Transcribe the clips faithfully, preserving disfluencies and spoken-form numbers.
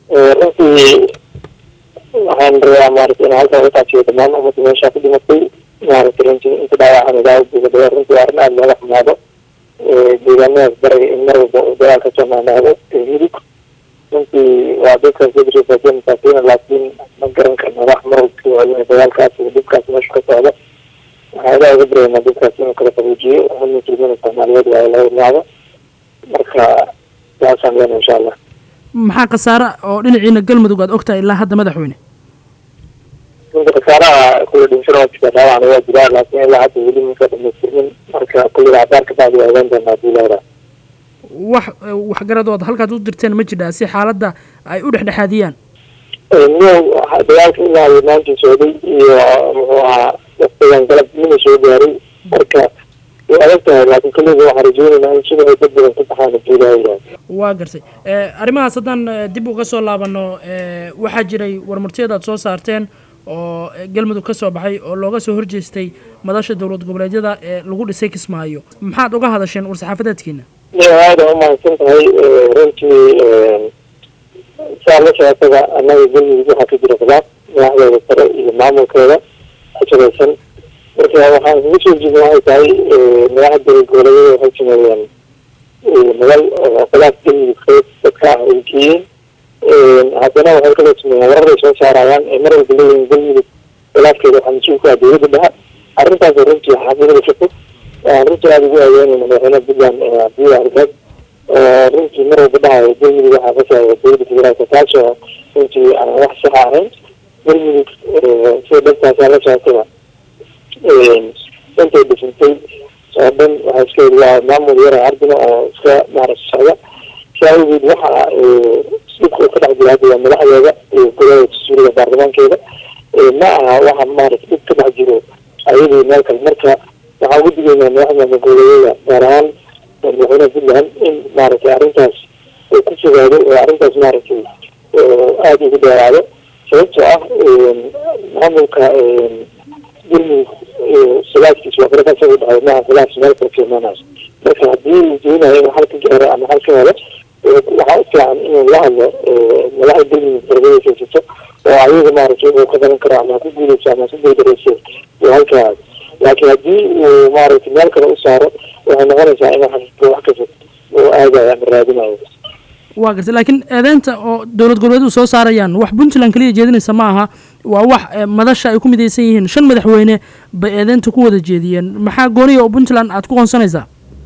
runtii waxaan rabaa maaragtay in halkan u taajiyo dhammaan ummadda meesha ku dhimatay maaragtay runtii inta dhaawacan ilaahay buugadaya runtii arrin aada looga xumaado deegaanadaas bariga in mar walba uu dagaal ka soo maanaado midug runtii waa dadkaas dadrifaajiya masaakiina laakiin ma garan karna wax mar walba dagaalkaas iyo dhibkaas meesha ka socda waxaa ilaaha uga baryaynaa dadkaas inuu kala qabuujiyo umad muslimiina soomaaliyeed waa laga imaado marka saasaan leena insha allah. maxaa khasaare oo dhinaciina galmudug aad ogtahay ilaa hadda madaxweyne? runta khasaaraha kulla dhimashada waa jirta dhaawacna waa jiraa laakiin ilaa hadda weli minka dhamaystirmin marka kulliga cabaar ka bacdi waa ogaan doonaa hadii lahraa. wax waxgaradood halkaad u dirteen ma jidhaa si xaaladda ay u dhexdhexaadiyaan? niyow dagaalka ilaa maanta socday iyo muxuu ahaa waqtigan galab mina soo gaaray marka way adag tahay laakiin kulliga waxaan rajeynaynaa in sida ay dad badan ku baxaan hadii lahraa. waa garsay arrimahaas haddaan dib uga soo laabano waxaa jiray warmartiyada aad soo saarteen oo galmudug ka soo baxay oo looga soo horjeestay madasha dowlad goboleedyada ee lagu dhisay Kismaayo. maxaad uga hadasheen war-saxaafadeedkiina? aada u mahadsan tahay runtii saa la socotaba annaga galmudug waxaa ka jira khilaaf madaxdeeda sare iyo maamulkeeda ku jiraysan marka waxaan kuga soo jeedin waxay tahay madaxda dowlad goboleedyada waxay sameeyeen madal oo khilaaf galmudug qeyb dadka ah ay geeyeen haddana waxay kala sameeyeen warar ay soo saarayaan ee mar walba leeyihiin galmudug khilaafkeeda waxaa mas-uul ku ah dowladda dhexe arrintaas runtii xaafidada ka fog runtii aada ugu aadeynayna madaxweynaha puntland abdiya argag oo runtii mar walba dhahayo galmudug waxaa kasaayo dowladda federaalka taasoo runtii aan wax saxa ahayn galmudug sida dhabtaasaa la socotaba intay dhisantay oo dhan waxaa iska waa maamul yara ardina oo iska maaragta socda saa awgeed waxa dhibka uu ka dhex jira hadda waa madaxdeeda iyo golada dastuuriga baarlamaankeeda ma aha waxa maaragta dhib ka dhex jiro ayadii meel kale marka waxaan ugu digaynaa madaxda goboleedyada gaar ahaan madaxweynaha puntland in maaragtay arrintaas uu ku fogaado oo arrintaas maaragtay aada ugu dheeraado sababtoo ah maamulka galmudug salaaskiis waa kale kasaga dhahay maaha khilaaf meel kale ka imaanayo marka haddii uu doonayo inuu xal ka gaaro ama xal ka helo waxaa u fiican inuu la hadlo madaxda galmudug darbada haysato oo ayaga maaragtay uu ka badan karo ama ku guuleyso ama ku guuldareyso uu halkaa laakiin haddii uu maaragtay meel kale u saaro waxay noqonaysaa inuu xaqiiqo wax kasta oo aadayo ama raadinayo. waa gartay laakiin eedeynta oo dowlad goboleedyadu soo saarayaan wax puntland kaliya jeedinaysa ma aha waa wax madasha ay ku midaysan yihiin shan madaxweyne bay eedeynta ku wada jeediyeen maxaa gooniya oo puntland aad ku qoonsanaysaa?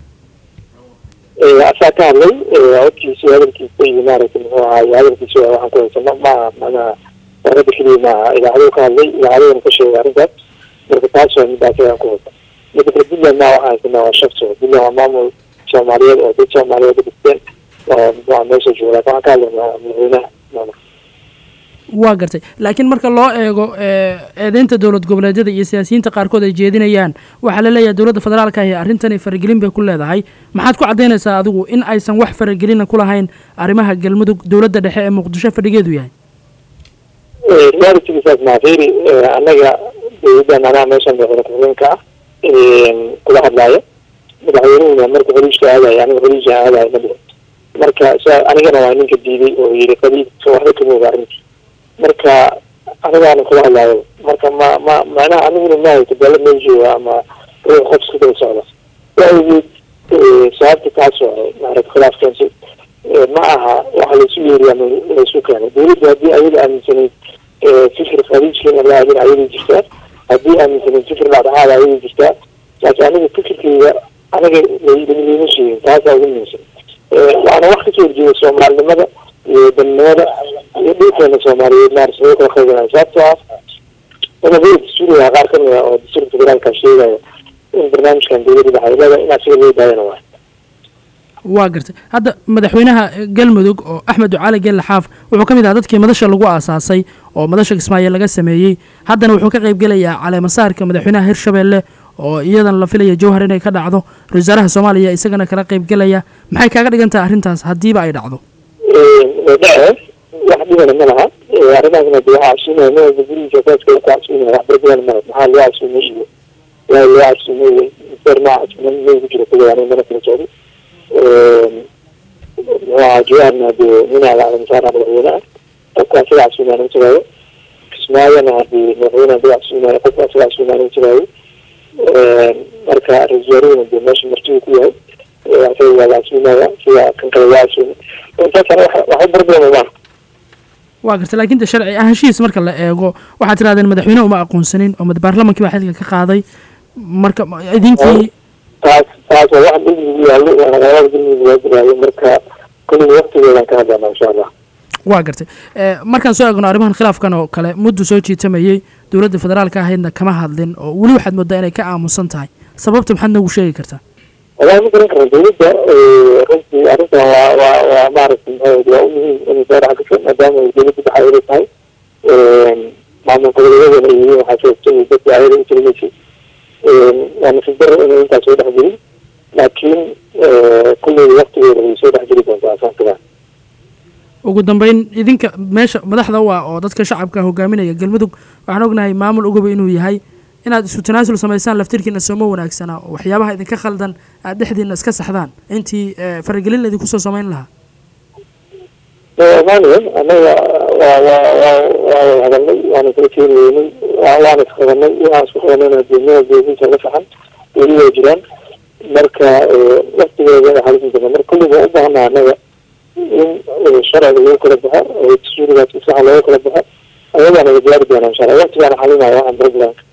asaa ka hadlay codkiisa hadalkiisa iyo maaragtay muxuu ahaay hadalkiisa waxaan ku haysano maaha manaa warada keliya maaha idaacaduu ka hadlay idaacaduna ka sheegay arrintaas marka taas waa midaas ayaan ku haysa midda kale puntland maa waxaan haysanaa waa shaqsi puntland waa maamul soomaaliyeed oo dad soomaaliyeed ka dhisteen oo muxuu meesha jooga laakin waxaan ka hadlaynaa madaxweynaha maamulka. waa gartay laakiin marka loo eego eedeynta dowlad goboleedyada iyo siyaasiyiinta qaarkood ay jeedinayaan waxaa la leeyahay dowladda federaalka ahi arrintani faragelin bay ku leedahay maxaad ku caddaynaysaa adigu in aysan wax faragelina ku lahayn arrimaha galmudug dowladda dhexe ee muqdisho fadhigeedu yahay? realitigiisaas maafeeri annaga dowladdan anaa meeshan madaxweyne ku-xigeenka ah kula hadlaayo madaxweynuhuna marka horiishka aadayo aniga horiisha aadayo ma dhihin marka s anigana waa ninka diiday oo yiri qabiil waxba kama oga arrinta marka anigaana kula hadlaayo marka ma ma macnaha aniguna mahayto dala meel jooga ama ruux qof iska daba socda waaweed sababta taas waay maaragta khilaaf keensay ma aha waxa laysu yeeriy ama laysu keenay dowladda haddii ayada aaminsanayd fikir khaliijkeena la aadin ayada jirtaa haddii aaminsanayd fikir dhacdhacaada ayada jirtaa laakiin aniga fikirkeyga aniga lama sheegin taasaa ugu muhiimsan waana wax kasoo horjeeda soomaalinimada iyo danimada iyo dhulkeena soomaaliyeed maaragta laga kala qaybanayo sababtoo ah qodobada dastuuriga qaar ka mid ah oo dastuurka federaalka sheegaya in barnaamijkan dowladda dhaxaylada in asiga loo daayana waay. waa gartay hadda madaxweynaha galmudug oo axmed ducaali geelle xaaf wuxuu ka mid ahaa dadkii madasha lagu aasaasay oo madasha Kismaayo laga sameeyey haddana wuxuu ka qayb gelayaa caleemasaarka madaxweynaha hirshabeelle oo iyadan la filaya jowhar inay ka dhacdo ra-iisul wasaaraha soomaaliya isagana kala qayb gelaya maxay kaaga dhigan tahay arrintaas haddiiba ay dhacdo? wax dhibana ma laha arrimaasna de waxaa casuumaya ma walba gurigiisa saaska ku casuumaya wax barbadana ma maxaa loo casuumay iyo waa loo casuumay beer maa casuuman may ku jiro kuwa ani mana kala socdo muxuu ahaa jawaarna dee ninaa la caleemasaara madaxweyne ah qofka asaga casuumaan jiraayo kismaayana haddii madaxweynaha dad casuumayo qofka asaga casuumaan jiraayo marka ra-iisul dee meesha martigu ku yahay asaga waa la casuumaya sida kan kale waa casuumay intaasana waxa barbama maaha waa garta laakiin de sharci ahaanshihiis marka la eego waxaad tirahdeen madaxweyne uma aqoonsanin oo baarlamankii baa xilka ka qaaday marka idinkii taas taas waa wax dulmigu yaallo waana qodobada dulmigu loo diraayo marka kulliga waqtigeedaan ka hadlaynaa insha allah waa gartay markaan soo eegno arrimahan khilaafkan oo kale muddu soo jiitamayey dowladda federaalka ahaydna kama hadlin oo weli waxaad moodaa inay ka aamusan tahay sababta maxaad noogu sheegi kartaa والله مثلا كان دولة رنتي أرنتها ومعرفة وأمي إني دار حقيقة ما دام دولة بحاجة هاي مع من قبل هذا اللي هو حاجة تسوي بس عائلة إنترنتي يعني في الدر إنه أنت تسوي حاجة لكن كل وقت يسوي حاجة بس عشان كذا ugu dambeyn idinka meesha madaxda waa oo dadka shacabka hogaaminaya galmudug waxaan ognahay maamul ugu inuu yahay inaad isu tanaasul samaysaan laftirkiina sooma wanaagsana oo waxyaabaha idinka khaldan aad dhexdiina iska saxdaan intii faragelin idinku soo samayn lahaa maaliyan anaga waa waa waa waa hadalnay waana kala jeedaynay waana isqabanay waxaan isku qabanayna adduunyada deeginta la saxan weli way jiraan marka waqtigeeda waxaa lagu daba marka kulliga u baahanaa anaga in sharciga lagu kala baxo dastuurigaas saxa looga kala baxo ayadaana la gaari doonaa insha allah waqtigaana xalinaya waxaan baroglanka